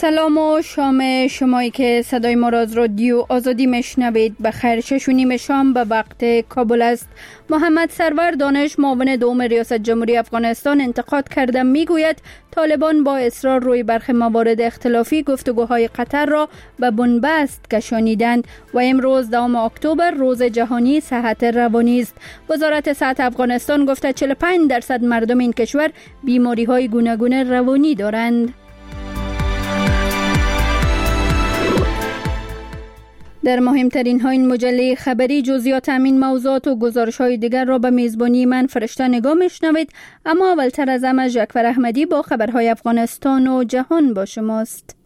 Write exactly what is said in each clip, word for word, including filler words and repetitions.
سلام و شام شمایی که صدای ما را از رادیو آزادی میشنوید. بخیر، شش و نیم شام به وقت کابل است. محمد سرور دانش، معاون دوم ریاست جمهوری افغانستان، انتقاد کرده میگوید طالبان با اصرار روی برخی موارد اختلافی گفتگوهای قطر را به بنبست کشانیدند و امروز دوم اکتبر روز جهانی صحت روانی است. وزارت صحت افغانستان گفته چهل و پنج درصد مردم این کشور بیماری های گوناگون روانی دارند. در مهمترین ها این مجله خبری جزئیات همین موضوعات و گزارش های دیگر را به میزبانی من فرشته نگاه میشنوید، اما اولتر از همه جعفر احمدی با خبرهای افغانستان و جهان با شماست.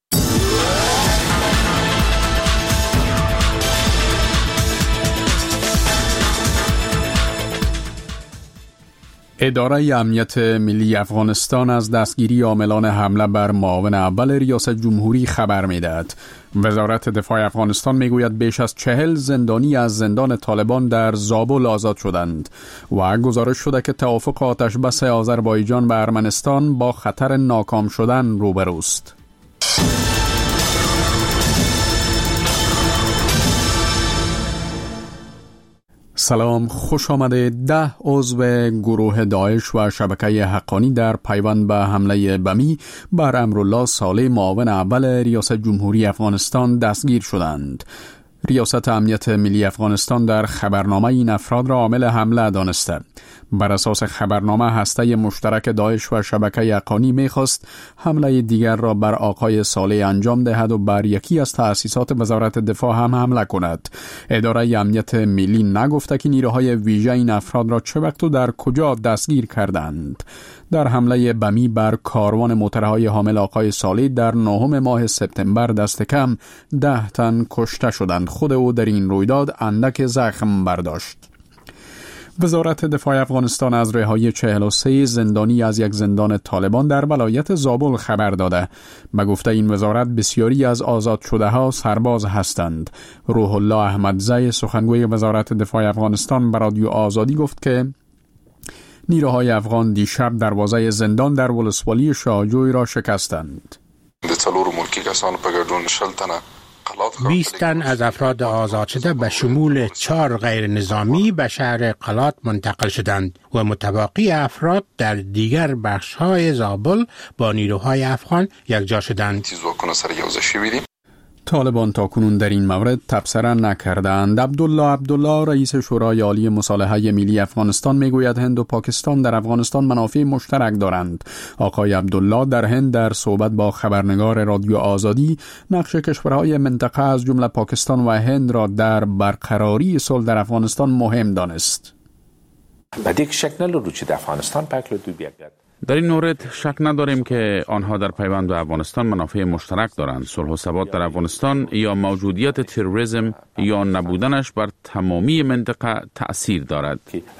اداره امنیت ملی افغانستان از دستگیری عاملان حمله بر معاون اول ریاست جمهوری خبر می‌دهد. وزارت دفاع افغانستان میگوید بیش از چهل زندانی از زندان طالبان در زابل آزاد شدند و گزارش شده که توافق آتش بس آذربایجان و ارمنستان با خطر ناکام شدن روبروست. سلام، خوش آمده. ده عضو گروه داعش و شبکه حقانی در پیوند به حمله بمی بر امرالله صالح معاون اول ریاست جمهوری افغانستان دستگیر شدند. ریاست امنیت ملی افغانستان در خبرنامه این افراد را عامل حمله دانسته. بر اساس خبرنامه هسته مشترک داعش و شبکه حقانی می‌خواست حمله دیگر را بر آقای صالح انجام دهد و بر یکی از تأسیسات وزارت دفاع هم حمله کند. اداره امنیت ملی نگفته که نیروهای ویژه این افراد را چه وقت و در کجا دستگیر کردند. در حمله بمی بر کاروان موترهای حامل آقای صالح در نهم ماه سپتامبر دست کم ده تن کشته شدند. خود او در این رویداد اندک زخم برداشت. وزارت دفاع افغانستان از رهایی چهل و سه زندانی از یک زندان طالبان در ولایت زابل خبر داده. به گفته این وزارت بسیاری از آزاد شده ها سرباز هستند. روح الله احمدزی سخنگوی وزارت دفاع افغانستان به رادیو آزادی گفت که نیروهای افغان دیشب دروازه زندان در ولسوالی شاهجوی را شکستند. بیست تن از افراد آزاد شده به شمول چهار غیر نظامی به شهر قلات منتقل شدند و متبقی افراد در دیگر بخش‌های زابل با نیروهای افغان یکجا شدند. طالبان تاکنون در این مورد تبصره نکردند. عبدالله عبدالله رئیس شورای عالی مصالحه ملی افغانستان میگوید هند و پاکستان در افغانستان منافع مشترک دارند. آقای عبدالله در هند در صحبت با خبرنگار رادیو آزادی نقش کشورهای منطقه از جمله پاکستان و هند را در برقراری صلح در افغانستان مهم دانست. بدیک شک نلرو چې د افغانستان پاک دو بیاگد. در این مورد شک نداریم که آنها در پیوند به افغانستان منافع مشترک دارند. صلح و ثبات در افغانستان یا موجودیت تروریسم یا نبودنش بر تمامی منطقه تأثیر دارد.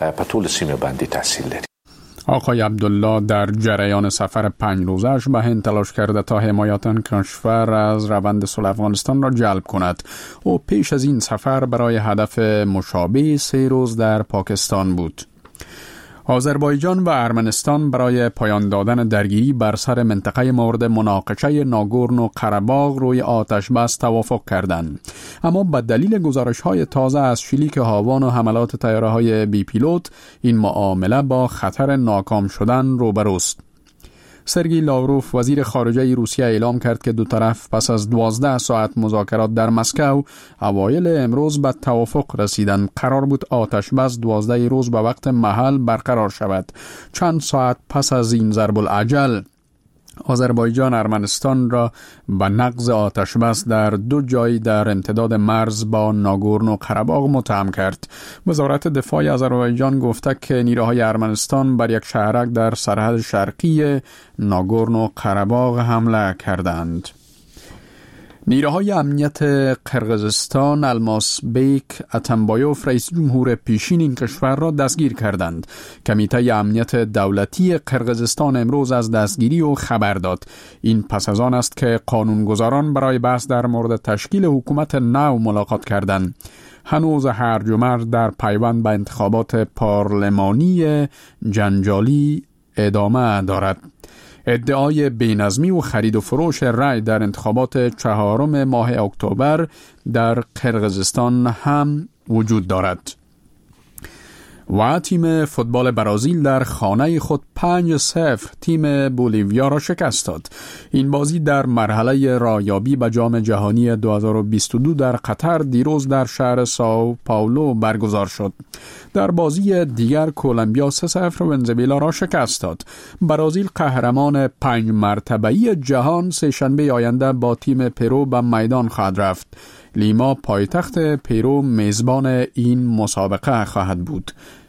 آقای عبدالله در جریان سفر پنج روزش به هند تلاش کرده تا حمایت آن کشور از روند صلح افغانستان را جلب کند. او پیش از این سفر برای هدف مشابه سه روز در پاکستان بود. آذربایجان و ارمنستان برای پایان دادن درگیری بر سر منطقه مورد مناقشه ناگورنو قره‌باغ روی آتش بس توافق کردند، اما به دلیل گزارش‌های تازه از شلیک هاوان و حملات طیاره‌های بی پیلوت این معامله با خطر ناکام شدن روبروست. سرگئی لاوروف وزیر خارجه روسیه اعلام کرد که دو طرف پس از دوازده ساعت مذاکرات در مسکو اوایل امروز به توافق رسیدند. قرار بود آتش بس دوازده روز به وقت محل برقرار شود. چند ساعت پس از این ضرب الاجل آذربایجان ارمنستان را به نقض آتش بس در دو جای در امتداد مرز با ناگورنو قره‌باغ متهم کرد. وزارت دفاع آذربایجان گفته که نیروهای ارمنستان بر یک شهرک در سرحد شرقی ناگورنو قره‌باغ حمله کردند. نیروهای امنیت قرقیزستان الماس بیک اتنبایوف رئیس جمهور پیشین این کشور را دستگیر کردند. کمیته امنیت دولتی قرقیزستان امروز از دستگیری او خبر داد. این پس از آن است که قانونگذاران برای بحث در مورد تشکیل حکومت نو ملاقات کردند. هنوز هرج و مرج در پیوند به انتخابات پارلمانی جنجالی ادامه دارد. ادعای بی‌نظمی و خرید و فروش رای در انتخابات چهارم ماه اکتبر در قرقیزستان هم وجود دارد. و تیم فوتبال برزیل در خانه خود پنج صفر تیم بولیویا را شکست داد. این بازی در مرحله رایابی به جام جهانی دو هزار و بیست و دو در قطر دیروز در شهر ساو پائولو برگزار شد. در بازی دیگر کولومبیا سه صفر ونزوئلا را شکست داد. برزیل قهرمان پنج مرتبه‌ای جهان سه‌شنبه آینده با تیم پرو به میدان خواهد رفت. لیما پایتخت پرو میزبان این مسابقه خواهد بود.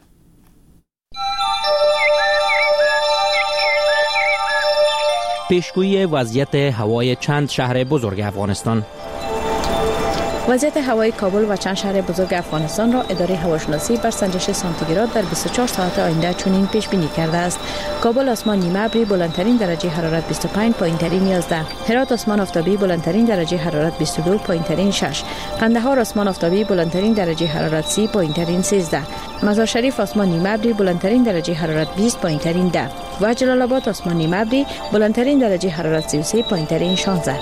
پیشگویی وضعیت هوای چند شهر بزرگ افغانستان. وضعیت هوای کابل و چند شهر بزرگ افغانستان را اداره هواشناسی بر سنجش سانتیگراد در بیست و چهار ساعت آینده چنین پیش بینی کرده است: کابل آسمان نیمه ابری، بلندترین درجه حرارت بیست و پنج، پایینترین یازده. هرات آسمان آفتابی، بلندترین درجه حرارت بیست و دو، پایینترین شش. قندهار آسمان آفتابی، بلندترین درجه حرارت سی، پایینترین سیزده. مزار شریف آسمان نیمه ابری، بلندترین درجه حرارت بیست، پایینترین ده. و جلال آباد آسمان نیمه ابری، بلندترین درجه حرارت سی و سه، پایینترین شانزده.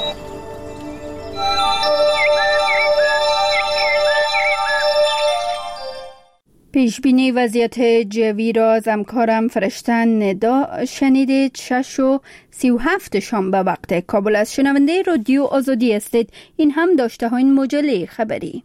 پیش بینی وضعیت جوی را از همکارم فرشتن ندا شنیدید. شش و سی و هفت شام به وقت کابل از شنونده رادیو آزادی استید. این هم داشته های مجله خبری.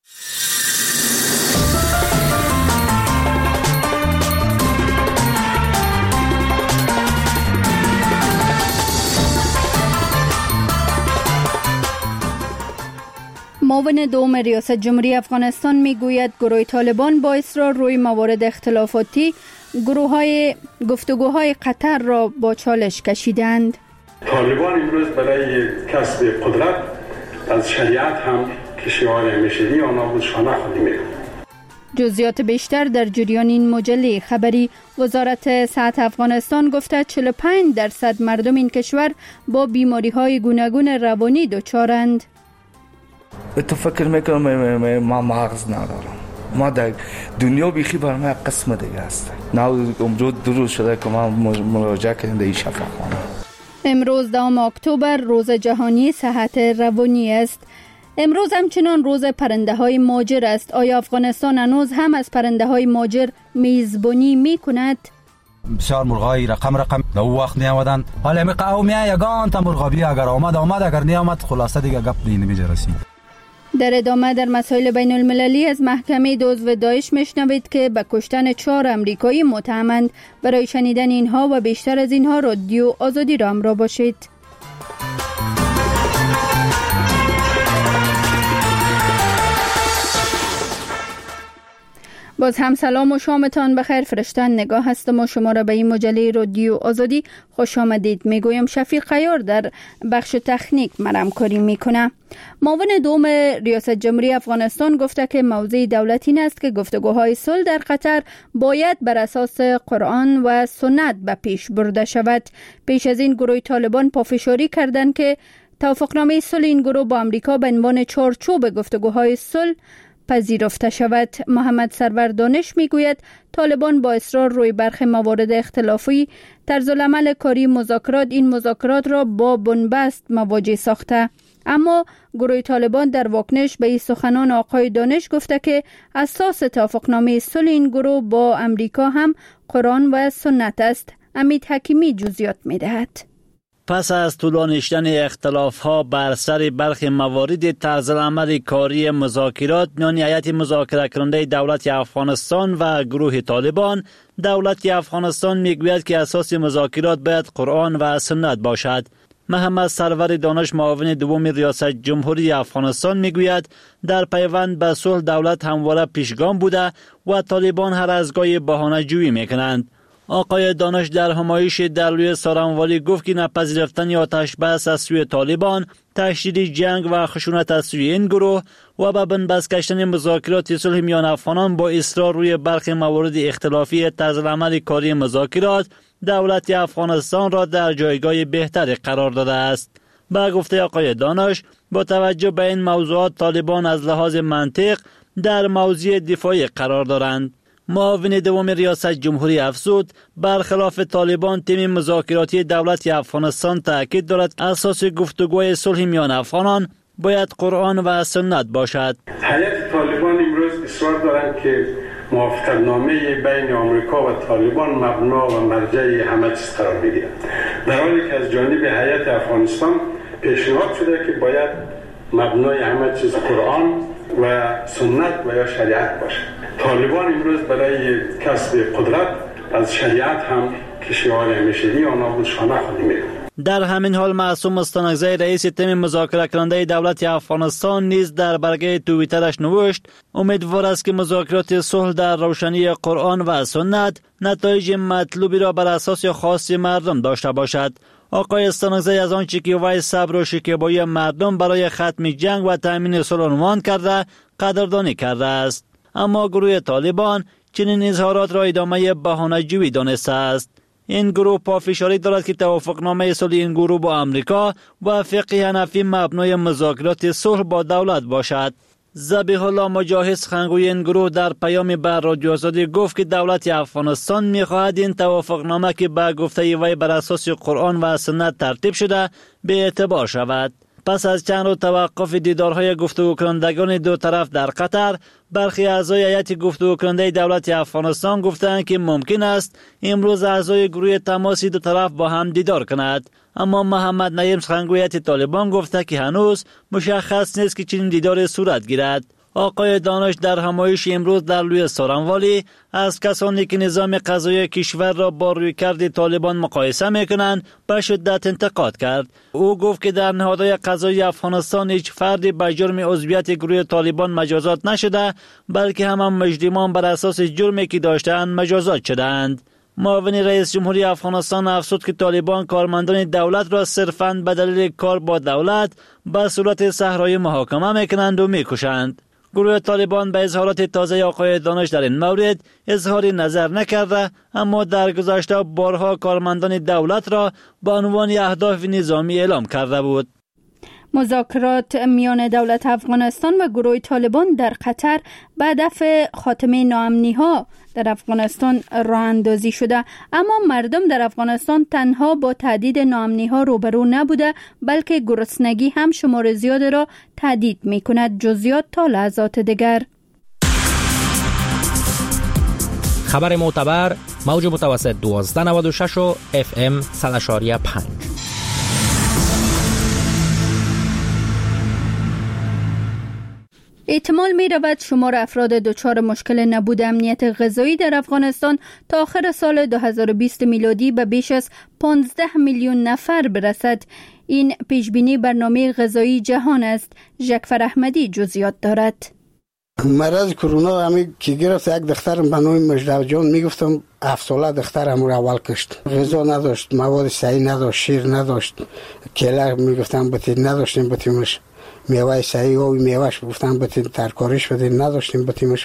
معاون دوم ریاست جمهوری افغانستان میگوید گروه طالبان با اصرار روی موارد اختلافاتی گروه های گفتگوهای قطر را با چالش کشیدند. طالبان امروز برای کسب قدرت از شریعت هم که شعار همیشگی آنها بود شانه خودی میکنند. جزئیات بیشتر در جریان این مجله خبری. وزارت صحت افغانستان گفته چهل و پنج درصد مردم این کشور با بیماری های گوناگون روانی دچارند. تو فکر میکنم ما مغز ندارم. ما در دنیا بیخی بر ما قسم دیگه است. نه امروز دو روز شده که ما مراجعه کردیم در این شفاخانه. امروز دوم اکتبر روز جهانی صحت روانی است. امروز همچنان روز پرنده های ماجر است. آیا افغانستان هنوز هم از پرنده های ماجر میزبانی می کند؟ بسیار مرغای رقم رقم در وقت نیامدن. حالا می قومی یگان تا مرغابی اگر آمد آمد اگر نیامد خلاصه دیگه گپ دینی میجرسی. در ادامه در مسائل بین المللی از محکمه دزد داعش میشنوید که به کشتن چهار امریکایی متهمند. برای شنیدن اینها و بیشتر از اینها رادیو آزادی را همراه باشید. باز هم سلام و شامتان بخیر. فرشتن نگاه هستم و شما را به این مجله رادیو آزادی خوش آمدید میگویم. شفیق خیار در بخش تکنیک مرام کاری میکنه. معاون دوم ریاست جمهوری افغانستان گفته که موضع دولت این است که گفتگوهای صلح در قطر باید بر اساس قرآن و سنت به پیش برده شود. پیش از این گروه طالبان پافشاری کردند که توافقنامه صلح این گروه با آمریکا به عنوان چارچوب گفتگوهای صلح پذیرفته شود. محمد سرور دانش میگوید طالبان با اصرار روی برخی موارد اختلافی طرز العمل کاری مذاکرات این مذاکرات را با بنبست مواجه ساخته. اما گروه طالبان در واکنش به این سخنان آقای دانش گفته که اساس توافقنامه صلح این گروه با امریکا هم قرآن و سنت است. امید حکیمی جزئیات میدهد. پس از طولانیشتن اختلاف‌ها بر سر برخی موارد طرز العمل کاری مذاکرات میان هیئت مذاکره کننده دولت افغانستان و گروه طالبان، دولت افغانستان میگوید که اساس مذاکرات باید قرآن و سنت باشد. محمد سرور دانش معاون دوم ریاست جمهوری افغانستان میگوید در پیوند به صلح دولت همواره پیشگام بوده و طالبان هر از گاهی بهانه جویی میکنند. آقای دانش در همایش در روی سارنوالی گفت که نپذیرفتن آتش بس از سوی طالبان، تشدید جنگ و خشونت از سوی این گروه و به بنبست کشیدن مذاکرات صلح میان افغانان با اصرار روی برخی موارد اختلافی طرز العمل کاری مذاکرات دولت افغانستان را در جایگاه بهتری قرار داده است. با گفته آقای دانش با توجه به این موضوعات طالبان از لحاظ منطق در موضع دفاعی قرار دارند. معاون دوم ریاست جمهوری افزود برخلاف طالبان تیم مذاکراتی دولت افغانستان تاکید دارد اساس گفتگوی صلح میان افغانان باید قرآن و سنت باشد. هیئت طالبان امروز اصرار دارند که موافقتنامه بین آمریکا و طالبان مبنا و مرجع همه چیز قرار بگیرد، در حالی که از جانب هیئت افغانستان پیشنهاد شده که باید مبنای همه چیز قرآن و سنت و یا شریعت باشد. طالبان امروز برای کسب قدرت از شریعت هم که شعار همیشگی آنها بود شانه خالی می‌کنند. در همین حال معصوم مستانکزی رئیس تیم مذاکره کننده دولت افغانستان نیز در برگه توییترش نوشت امیدوار است که مذاکرات صلح در روشنی قرآن و سنت نتایج مطلوبی را بر اساس خواست مردم داشته باشد. آقای استانکزی از آنچه که وی صبر و شکیبایی مردم برای ختم جنگ و تامین صلح عنوان کرده قدردانی کرده است، اما گروه طالبان چنین اظهارات را ادامه بهانه‌جویی دانسته است. این گروه پافشاری دارد که توافقنامه صلح این گروه با امریکا و فقه حنفی مبنای مذاکرات صلح با دولت باشد. ذبیح الله مجاهد سخنگوی این گروه در پیامی بر رادیو آزادی گفت که دولت افغانستان می‌خواهد این توافقنامه که به گفته وی بر اساس قرآن و سنت ترتیب شده به اعتبار شود. پس از چند روز توقف دیدارهای گفتگو کنندگان دو طرف در قطر، برخی اعضای هیئت گفتگو کننده دولت افغانستان گفتند که ممکن است امروز اعضای گروه تماسی دو طرف با هم دیدار کند، اما محمد نعیم سخنگوی هیئت طالبان گفته که هنوز مشخص نیست که چنین دیدار صورت گیرد. آقای دانش در همایش امروز در لوی سارنوالی از کسانی که نظام قضایی کشور را با رویکرد طالبان مقایسه میکنند به شدت انتقاد کرد. او گفت که در نهادهای قضایی افغانستان هیچ فردی به جرم عضویت گروه طالبان مجازات نشده، بلکه همه مجرمان بر اساس جرمی که داشتند مجازات شدند. معاون رئیس جمهوری افغانستان افزود که طالبان کارمندان دولت را صرفاً به دلیل کار با دولت به صورت صحرایی محاکمه میکنند و میکشند. گروه طالبان به اظهارات تازه آقای دانش در این مورد اظهاری نظر نکرده، اما در گذشته بارها کارمندان دولت را به عنوان اهداف نظامی اعلام کرده بود. مذاکرات میان دولت افغانستان و گروه طالبان در قطر به هدف خاتمه ناامنی‌ها در افغانستان راه اندازی شده، اما مردم در افغانستان تنها با تهدید ناامنی‌ها روبرو نبوده، بلکه گرسنگی هم شمار زیاد را تهدید می‌کند. جزئیات تا لحظات دیگر. خبر معتبر موج متوسط دوازده نود و شش و اف ام صد و شش و پنج. احتمال می رود شمار افراد دچار مشکل نبود امنیت غذایی در افغانستان تا آخر سال دو هزار و بیست میلادی به بیش از پانزده میلیون نفر برسد. این پیشبینی برنامه غذایی جهان است. جعفر احمدی جزئیات دارد. مرض کرونا همی که گرفت، یک دخترم به نام مجدو جان میگفتم هفت ساله دخترم رو اول کشت. غذا نداشت، مواد صحی نداشت، شیر نداشت، کله میگفتم بتید نداشتیم بتیمش، میوه صحی و میوهش گفتم بتید ترکاریش بدید نداشتیم بتیمش.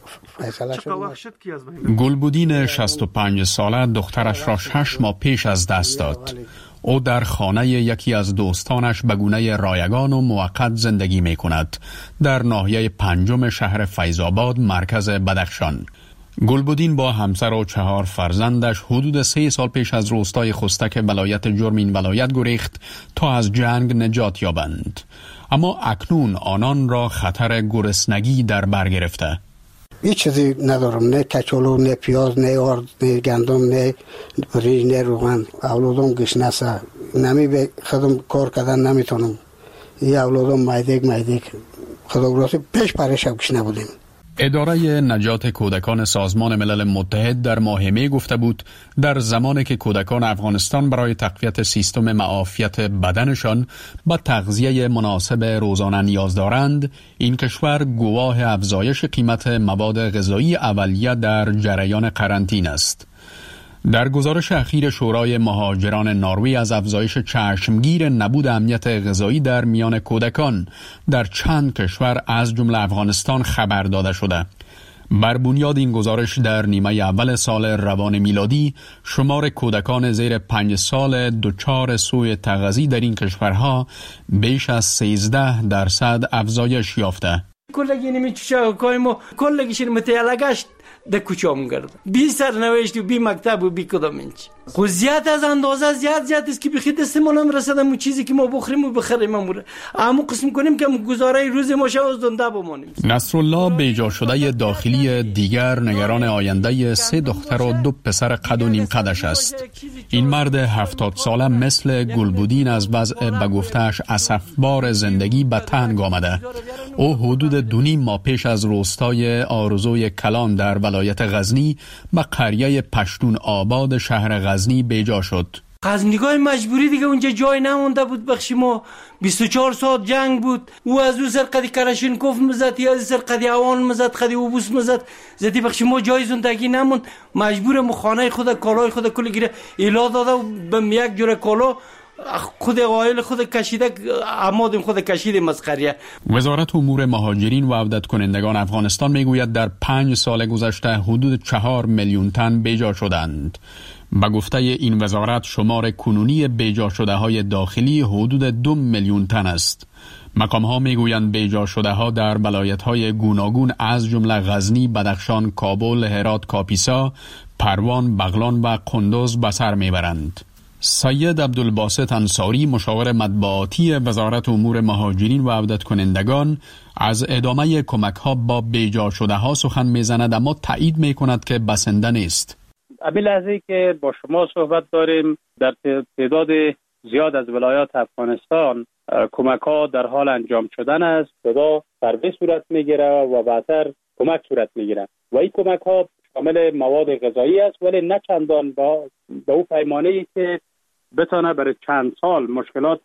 گلبدین شصت و پنج ساله دخترش را شش ماه پیش از دست داد. او در خانه یکی از دوستانش به گونه رایگان و موقت زندگی می کند در ناحیه پنجم شهر فیض‌آباد مرکز بدخشان. گلبدین با همسر و چهار فرزندش حدود سه سال پیش از روستای خستک ولایت جرم این ولایت گریخت تا از جنگ نجات یابند، اما اکنون آنان را خطر گرسنگی در بر گرفته. هیچ چیزی ندارم، نه کچالو، نه پیاز، نه آرد، نه گندم، نه ریز، نه روغن. اولادم گشنسه، نمی به خودم کار کردن نمیتونم. این اولادم مایدک مایدک خدا راست پیش پرش گشنه بودیم. اداره نجات کودکان سازمان ملل متحد در ماه می گفته بود در زمانی که کودکان افغانستان برای تقویت سیستم معافیت بدنشان به تغذیه مناسب روزانه نیاز دارند، این کشور گواه افزایش قیمت مواد غذایی اولیه در جریان قرنطینه است. در گزارش اخیر شورای مهاجران نروژ از افزایش چشمگیر نبود امنیت غذایی در میان کودکان در چند کشور از جمله افغانستان خبر داده شده. بر بنیاد این گزارش در نیمه اول سال روان میلادی شمار کودکان زیر پنج سال دچار سوء تغذیه در این کشورها بیش از سیزده درصد افزایش یافته. کلگی نمی چوچاکای ما کلگیش متعلقش در کوچه‌ام گرد بی سرنوشت و بی مکتب و بی کدام اینچ خو زیاد از اندازه زیاد زیاد است که بخی دستمون هم رسد همون چیزی که ما بخوریم و بخریم اموره همو قسم کنیم که گزاره روز ما شو از زنده بمانیم. نصرالله بیجا شده داخلی دیگر نگران آینده سه دختر و دو پسر قد و نیم قدش است. این مرد هفتاد ساله مثل گلبودین از وضع به گفته‌اش اسفبار زندگی به تنگ آمده. او حدود دو نیم ماه پیش از روستای آرزوی کلان در ولایت غزنی به قریه پشتون آباد شهر غزنی بیجا شد. غزنیگاه مجبوری دیگه اونجا جای نمونده بود بخشی ما بیست و چهار ساعت جنگ بود او از او سر قدی کراشینکوف مزد یا از سر قدی اوان مزد قدی اوبوس مزد زدی بخشی ما جای زندگی نموند مجبور مو خانه خود کالای خود کل گیره ایلا داده و به یک جور کالا خود قائل خود کشیده عمادم خود کشیده مسخریه. وزارت امور مهاجرین و عودت کنندگان افغانستان میگوید در پنج سال گذشته حدود چهار میلیون تن بیجا شدند. با گفته این وزارت شمار کنونی بیجا شده های داخلی حدود دو میلیون تن است. مقام ها میگویند بیجا شده ها در ولایت های گوناگون از جمله غزنی، بدخشان، کابل، هرات، کاپیسا، پروان، بغلان و قندوز به سر میبرند. سید عبدالباسط انصاری مشاور مطبوعاتی وزارت امور مهاجرین و عودت کنندگان از ادامه کمک ها با بیجا شده ها سخن میزند اما تایید میکند که بسنده نیست. ابی لحظه‌ای که با شما صحبت داریم در تعداد زیاد از ولایات افغانستان کمک ها در حال انجام شدن است. صدا سروی صورت میگیره و بعدتر کمک صورت میگیره و این کمک ها شامل مواد غذایی است ولی نه چندان با به او پیمانه‌ای که بتانه برای چند سال مشکلات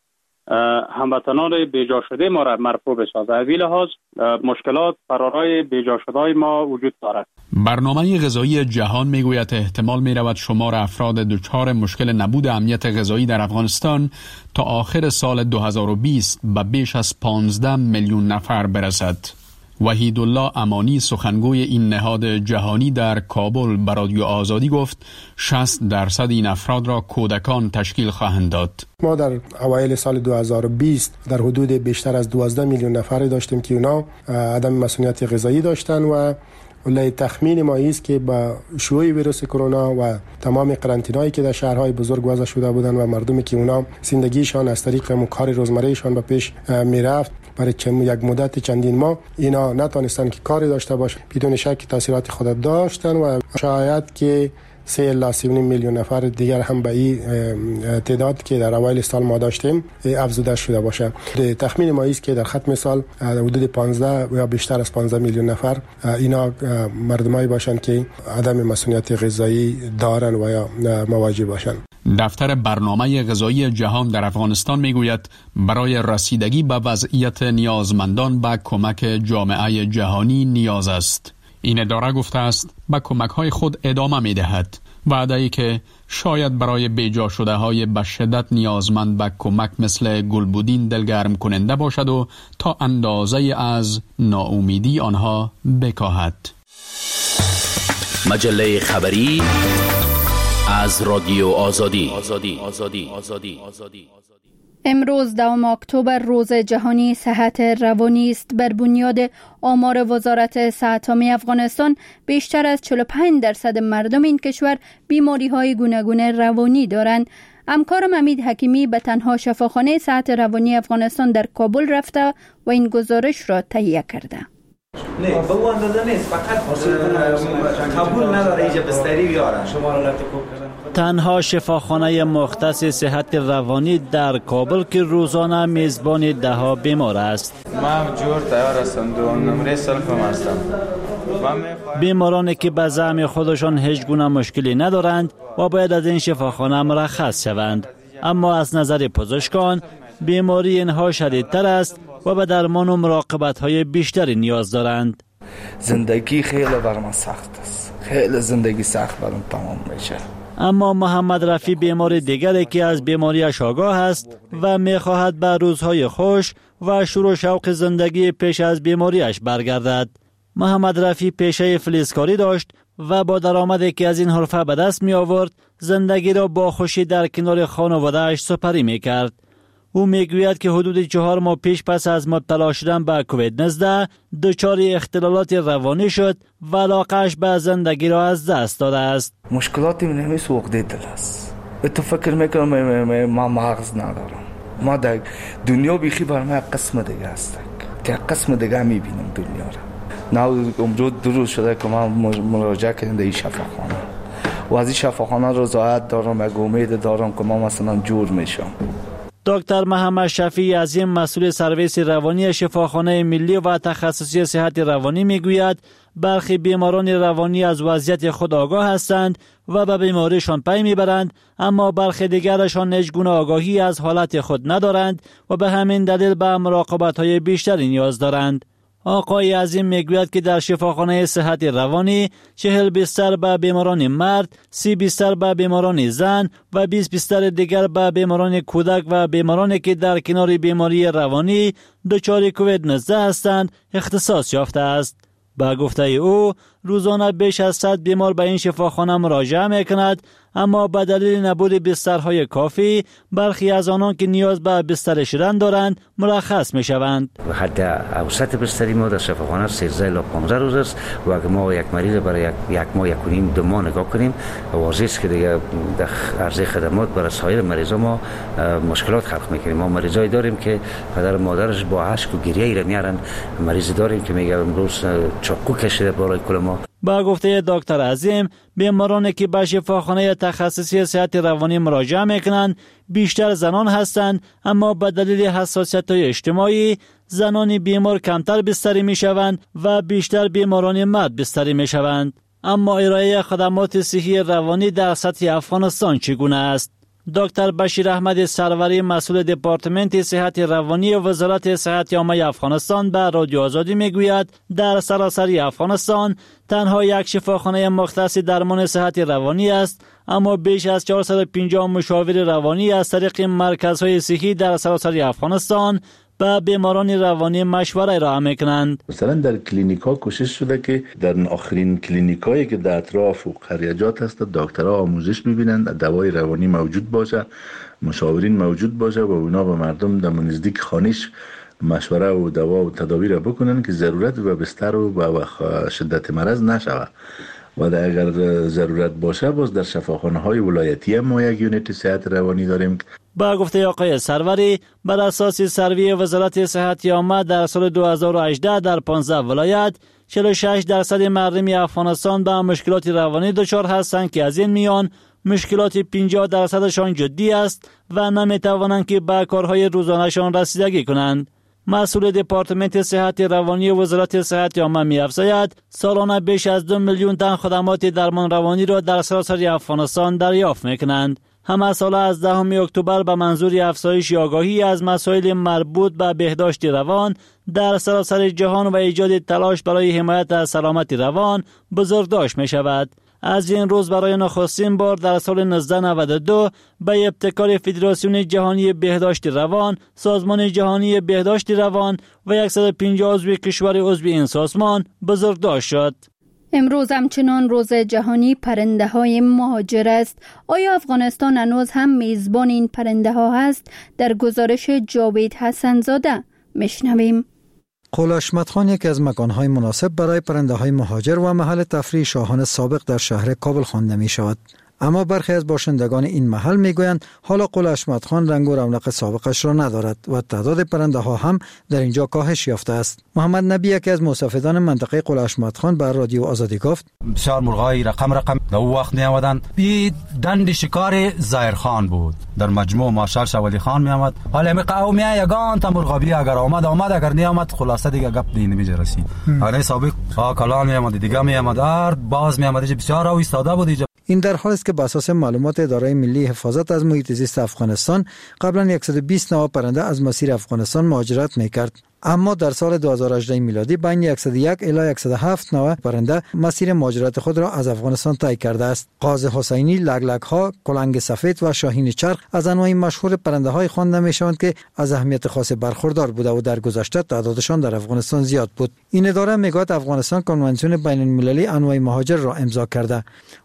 هموطنان بیجا شده ما را مرفوع بسازد. از این لحاظ مشکلات فرارای بیجا شده ما وجود دارد. برنامه غذایی جهان میگوید احتمال میرود شمار افراد دچار مشکل نبود امنیت غذایی در افغانستان تا آخر سال دو هزار و بیست به بیش از پانزده میلیون نفر برسد. وحیدالله امانی سخنگوی این نهاد جهانی در کابل به رادیو آزادی گفت شصت درصد این افراد را کودکان تشکیل خواهند داد. ما در اوایل سال دو هزار و بیست در حدود بیشتر از دوازده میلیون نفری داشتیم که اونا عدم مسئولیت غذایی داشتن و ولی تخمین ما است که با شیوع ویروس کرونا و تمام قرنطینه‌ای که در شهرهای بزرگ وضع شده بودند و مردمی که اونا زندگیشان از طریق کار روزمرهشان به پیش میرفت برای چند یک مدت چندین ماه اینا نتونستن که کاری داشته باشند بدون شک تاثیرات خود داشتن و شاید که سه الی سه و نیم میلیون نفر دیگر هم به این تعداد که در اوایل سال ما داشتیم افزوده شده باشه. تخمین ما است که در ختم سال حدود پانزده یا بیشتر از پانزده میلیون نفر اینا مردمایی باشند که عدم مسئولیت غذایی دارن و یا مواجه باشند. دفتر برنامه غذایی جهان در افغانستان میگوید برای رسیدگی به وضعیت نیازمندان به کمک جامعه جهانی نیاز است. این اداره گفته است به کمک های خود ادامه می دهد. وعده‌ای که شاید برای بیجا شده های به شدت نیازمند به کمک مثل گلبودین دلگرم کننده باشد و تا اندازه از ناامیدی آنها بکاهد. مجله خبری از رادیو آزادی. آزادی. آزادی. آزادی. آزادی. امروز دوم اکتبر روز جهانی صحت روانی است. بر بنیاد آمار وزارت صحت عامه افغانستان بیشتر از چهل و پنج درصد مردم این کشور بیماری‌های گوناگون روانی دارند. همکارم حمید حکیمی به تنها شفاخانه صحت روانی افغانستان در کابل رفته و این گزارش را تهیه کرده. نه به اون اندازه نیست، فقط قبول نداره اینجا بستری بیارن. شما رو لطفاً تنها شفاخانه مختص صحت روانی در کابل که روزانه میزبان ده ها بیمار است. من جور تیار هستم، دو نمره سلفم هستم. بیمارانی که به زعم خودشان هیچ گونه مشکلی ندارند و باید از این شفاخانه مرخص شوند، اما از نظر پزشکان بیماری اینها شدیدتر است و به درمان و مراقبت های بیشتری نیاز دارند. زندگی خیلی برام سخت است، خیلی زندگی سخت برام تمام میشه. اما محمد رفی بیمار دیگری که از بیماریش آگاه است و میخواهد به روزهای خوش و شروع شوق زندگی پیش از بیماریش برگردد. محمد رفی پیشه فلزکاری داشت و با درآمدی که از این حرفه به دست می آورد زندگی را با خوشی در کنار خانواده‌اش سپری می کرد. او میگوید که حدود چهار ماه پیش پس از مبتلا شدن به کووید نوزده دچار اختلالات روانی شد و علاقه‌اش به زندگی را از دست داده است. مشکلاتی من همیشه عقده دل است. تو فکر میکنم ما مغز ندارم. ما در دنیا بیخی بر ما قسم دیگه است. که قسم دیگه میبینم دنیا را. نه امروز دو روز شده که من مراجعه کردم در این شفاخانه. و از این شفاخانه رضایت دارم، یک امید دارم که ما مثلا جور میشم. دکتر محمد شفیع عظیم مسئول سرویس روانی شفاخانه ملی و تخصصی صحت روانی میگوید برخی بیماران روانی از وضعیت خود آگاه هستند و به بیماریشان پی میبرند، اما برخی دیگرشان هیچگونه آگاهی از حالت خود ندارند و به همین دلیل به مراقبت‌های بیشتری نیاز دارند. آقای عظیم میگوید که در شفاخانه صحت روانی چهل بستر به بیماران مرد، سی بستر به بیماران زن و بیست بستر دیگر به بیماران کودک و بیمارانی که در کنار بیماری روانی دچار کووید نوزده هستند اختصاص یافته است. با گفته او روزانه بیش از صد بیمار به این شفاخانه مراجعه میکند، اما به دلیل نبود بسترهای کافی برخی از آنان که نیاز به بستر شدن دارند مرخص میشوند. حد اوسط بستری ما در شفاخانه سیزده الی پانزده روز است و اگر ما یک مریض برای یک, یک ماه یک و نیم دو ماه نگاه کنیم واضح است که دیگه در عرضه خدمات برای سایر مریضا ما مشکلات خلق میکنیم. ما مریضایی داریم که پدر و مادرش با اشک و گریه ایره میارن، مریضی داریم که میگه امروز چاقو کشیده بالای کل ما. با گفته دکتر عظیم بیمارانی که به شفاخانه تخصصی صحت روانی مراجعه میکنند بیشتر زنان هستند، اما به دلیل حساسیت‌های اجتماعی زنان بیمار کمتر بستری میشوند و بیشتر بیماران مرد بستری میشوند. اما ارائه خدمات صحی روانی در سطح افغانستان چگونه است؟ دکتر بشیر احمد سروری مسئول دپارتمنت صحت روانی وزارت صحت عامه افغانستان به رادیو آزادی میگوید در سراسر افغانستان تنها یک شفاخانه مختص درمان صحت روانی است، اما بیش از چهارصد و پنجاه مشاور روانی از طریق مرکزهای صحی در سراسر افغانستان به بیماران روانی مشوره ارائه میکنند. مثلا در کلینیک ها کوشش شده که در آخرین کلینیک هایی که در اطراف و قریجات هست دکترها آموزش میبینند، دوای روانی موجود باشه، مشاورین موجود باشه و اونا به مردم در نزدیک خانش مشوره و دوا و تدابیر بکنن که ضرورت و بستر و شدت مرض نشود و اگر ضرورت باشه باز در شفاخانه های ولایتی ما یک یونیت صحت روانی داریم. با گفته آقای سروری بر اساس سروی وزارت صحت عامه در سال دو هزار و هجده در پانزده ولایت چهل و شش درصد مردم افغانستان به مشکلات روانی دچار هستند که از این میان مشکلات پنجاه درصدشان جدی است و نمیتوانند که به کارهای روزانه‌شان رسیدگی کنند. مسئول دپارتمنت صحت روانی وزارت صحت عامه می‌افزاید سالانه بیش از دو میلیون تن خدمات درمان روانی را در سراسر افغانستان دریافت می‌کنند. همه ساله از دهم اکتبر به منظور افزایش آگاهی از مسائل مربوط به بهداشت روان در سراسر جهان و ایجاد تلاش برای حمایت از سلامت روان بزرگداشت می شود. از این روز برای نخستین بار در سال نوزده نود و دو به ابتکار فدراسیون جهانی بهداشت روان، سازمان جهانی بهداشت روان و صد و پنجاه عضو کشور عضو این سازمان بزرگداشت شد. امروز همچنان روز جهانی پرنده های مهاجر است. آیا افغانستان هنوز هم میزبان این پرنده ها هست؟ در گزارش جاوید حسن زاده میشنویم. قلعه اشمت خان یکی از مکانهای مناسب برای پرنده های مهاجر و محل تفریح شاهان سابق در شهر کابل خوانده می شود. اما برخی از باشندگان این محل میگویند حالا قلعه اشمت خان رنگ و رونق سابقش را ندارد و تعداد پرنده ها هم در اینجا کاهش یافته است. محمد نبی یکی از مستفیدان منطقه قلعه اشمت خان بر رادیو آزادی گفت بسیار مرغای رقم رقم در وقت می آمدند. بی دند شکار زایر خان بود، در مجموع مارشال شوالی خان می آمد. حالا می قومی یگان تا مرغابی اگر آمد آمد اگر نی آمد خلاصه دیگه گپ دین نمی رسید. اگر سابق ها کلان می آمد دیگه می آمد ار باز می آمد بسیار او ایستاده بود. این در حالی است که بر اساس معلومات اداره ملی حفاظت از محیط زیست افغانستان قبلا صد و بیست نوع پرنده از مسیر افغانستان مهاجرت میکرد، اما در سال دو هزار و هجده میلادی بین صد و یک الی صد و هفت نوع پرنده مسیر مهاجرت خود را از افغانستان طی کرده است. قاز حسینی، لگلگ ها، کلنگ سفید و شاهین چرخ از انواع مشهور پرنده های خوانده میشوند که از اهمیت خاص برخوردار بوده و در گذشته تعدادشان در افغانستان زیاد بود. این اداره میگوید افغانستان کنوانسیون بین المللی انواع مهاجر را امضا کرده.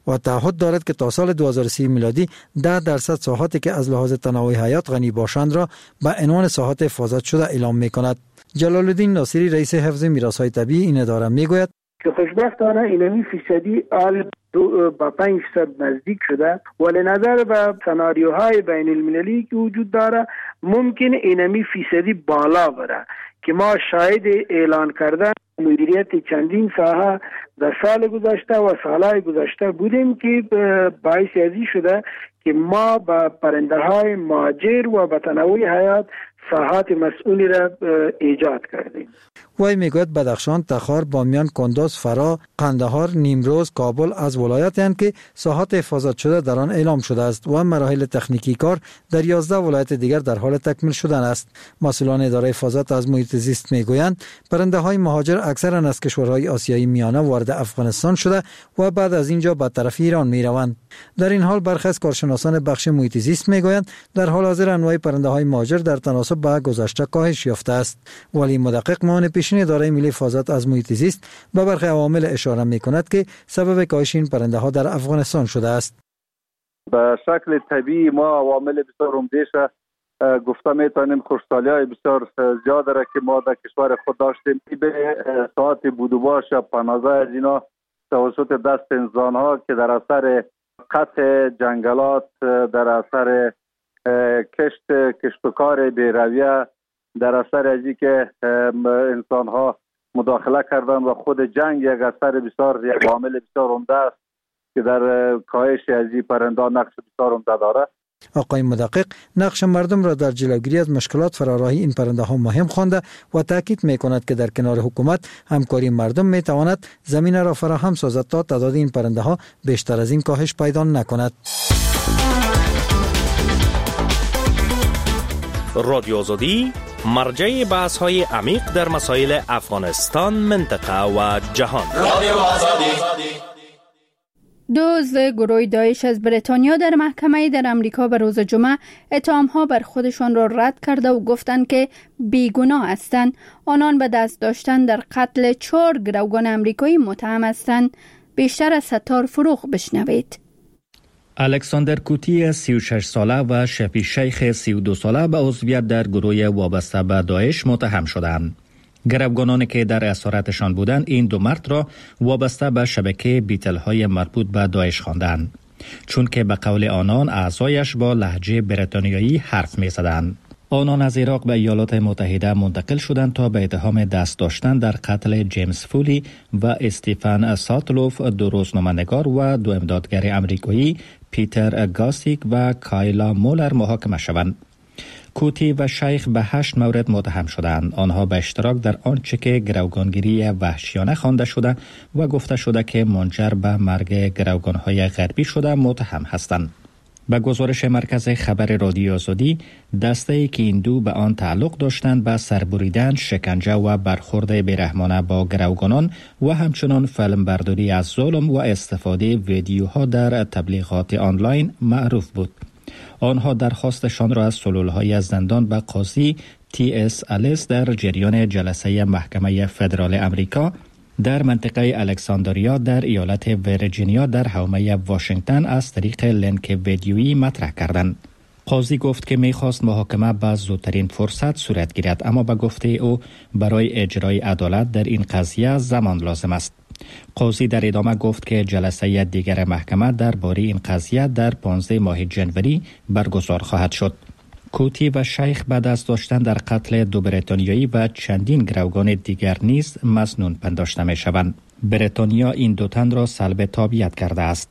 و تعهد دارد که تا سال دو هزار و سی میلادی ده درصد ساحاتی که از لحاظ تنوع حیات غنی باشند را به عنوان ساحات حفاظت شده اعلام می‌کند. جلال الدین ناصری رئیس حفظ میراث‌های طبیعی این اداره میگوید که خوشبختانه اینمی فیصدی آل با پنج درصد نزدیک شده، ولی نظر به سناریوهای بین المللی که وجود داره ممکن اینمی فیصدی بالا بره که ما شاهد اعلان کردن مدیریت چندین ساحه در سال گذشته و سالهای گذشته بودیم که باعث ازی شده که ما با پرنده های مهاجر و با تنوع حیات ساحات مسئولی را ایجاد کردیم. وی میگوید بدخشان، تخار، بامیان، کندوز، فرا، قندهار، نیمروز، کابل از ولایاتی هستند که ساحات حفاظت شده در آن اعلام شده است و مراحل تکنیکی کار در یازده ولایت دیگر در حال تکمیل شدن است. مسئولان اداره حفاظت از محیط زیست میگویند پرنده های مهاجر اکثرا از کشورهای آسیایی میانه وارد افغانستان شده و بعد از اینجا به طرف ایران میروند. در این حال برخی از کارشناسان بخش محیط زیست میگویند در حال حاضر انواع پرنده های مهاجر در تناسب با گذشته کاهش یافته است، ولی مدقق معاون پیشین اداره ملی حفاظت از محیط زیست به برخی عوامل اشاره میکند که سبب کاهش این پرنده ها در افغانستان شده است. به شکل طبیعی ما عوامل بسیار عمده‌اش گفته میتونیم خوشحالی های بسیار زیاد را که ما در کشور خود داشتیم به ساعت بودوباش پانازده از اینا توسط دست انسان ها که در اثر قطع جنگلات، در اثر کشت کشتکار بی‌رویه، در اثر ازی که انسان ها مداخله کردن و خود جنگ یک اثر بسیار یک عامل بسیار عمده است که در کاهش ازی پرنده نقش بسیار عمده داره. آقای مدقق نقش مردم را در جلوگیری از مشکلات فراراهی این پرنده ها مهم خوانده و تاکید می کند که در کنار حکومت همکاری مردم می تواند زمینه را فراهم سازد تا تعداد این پرنده ها بیشتر از این کاهش پیدا نکند. رادیو آزادی مرجع بحث های عمیق در مسائل افغانستان، منطقه و جهان. رادیو آزادی. دو عضو گروه داعش از بریتانیا در محکمه در امریکا به روز جمعه اتهام‌ها بر خودشان را رد کرده و گفتند که بیگناه هستند. آنان به دست داشتن در قتل چهار گروگان امریکایی متهم هستند. بیشتر از ستار فروغ بشنوید. الکساندر کوتی سی و شش ساله و شفی شیخ سی و دو ساله به عضویت در گروه وابسته به داعش متهم شدند. گروگانانی که در اسارتشان بودند این دو مرد را وابسته به شبکه بیتل‌های مربوط به داعش خواندند، چون که به قول آنان اعضایش با لهجه بریتانیایی حرف می‌زدند. آنان از عراق به ایالات متحده منتقل شدند تا به اتهام دست داشتن در قتل جیمز فولی و استیفن ساتلوف، دو روزنامه‌نگار و دو امدادگر آمریکایی پیتر گاسیک و کایلا مولر محاکمه شوند. کوتی و شیخ به هشت مورد متهم شدند. آنها به اشتراک در آنچه که گروگانگیری وحشیانه خوانده شده و گفته شده که منجر به مرگ گروگانهای غربی شده متهم هستند. به گزارش مرکز خبر رادیو آزادی، دسته‌ای که این دو به آن تعلق داشتند به سربریدن، شکنجه و برخورد بیرحمانه با گروگانان و همچنان فیلمبرداری از ظلم و استفاده ویدیوها در تبلیغات آنلاین معروف بود. آنها درخواستشان را از سلولهای از زندان به قاضی تی اس الیس در جریان جلسه محکمه فدرال امریکا در منطقه الکساندریا در ایالت ویرجینیا در حومه واشنگتن از طریق لینک ویدیویی مطرح کردند. قاضی گفت که می‌خواست محاکمه به زودترین فرصت صورت گیرد، اما به گفته او برای اجرای عدالت در این قضیه زمان لازم است. قاضی در ادامه گفت که جلسه دیگر محکمه درباره این قضیه در پانزده ماه جنوری برگزار خواهد شد. کوتی و شیخ بعد از داشتن در قتل دو بریتانیایی و چندین گروگان دیگر نیز مسنون پنداشته می شوند. بریتانیا این دو تن را سلب تابعیت کرده است.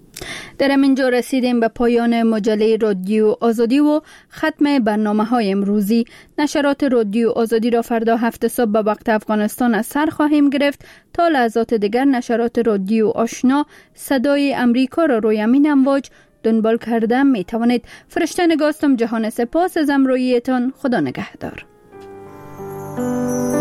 در همینجا رسیدیم به پایان مجله رادیو آزادی و ختم برنامه های امروزی. نشرات رادیو آزادی را فردا هفت صبح به وقت افغانستان از سر خواهیم گرفت. تا لحظات دیگر نشرات رادیو آشنا صدای امریکا را روی امین امواج دنبال کرده می توانید. فرشته نگاستم. جهان سپاس از همراهیتان. خدا نگهدار.